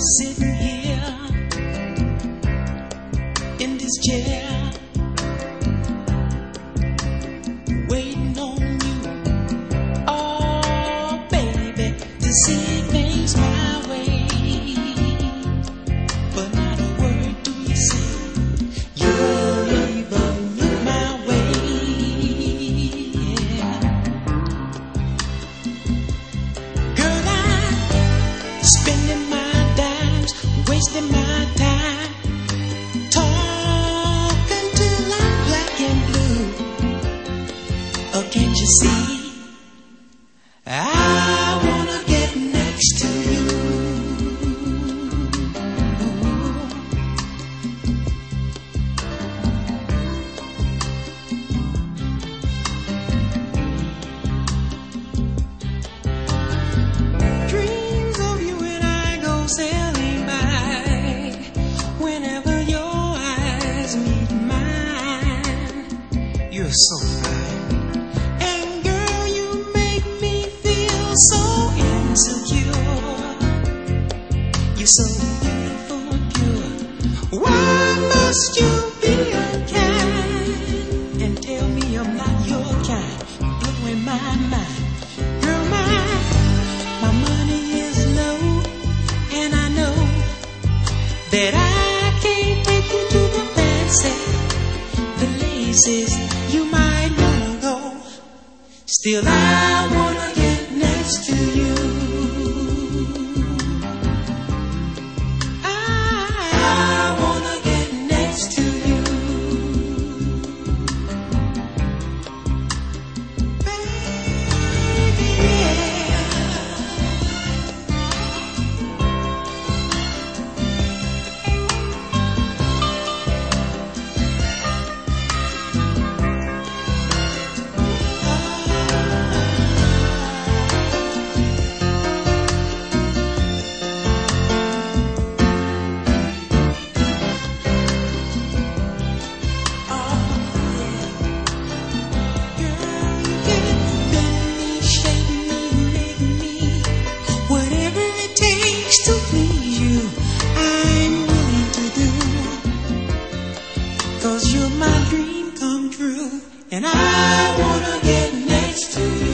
Sitting here in this chair, waiting on you, oh baby, to see things my way. But not a word do you say, you won't even look my way. Yeah. Girl, I'm spending my dimes, wasting my time, talking till I'm black and blue. Oh, can't you see? I wanna get next to you. Dreams of you and I go sailing by whenever your eyes meet mine. You're so fine, and girl, you make me feel so insecure. You're so beautiful and pure. Why must you be unkind and tell me I'm not your kind? Blowing my mind, girl, my money is low, and I know that I can't take you to the fancy places you might wanna go. Still, I wanna get next to you. I wanna get next to you, baby. Yeah. Cause you're my dream come true, and I wanna get next to you.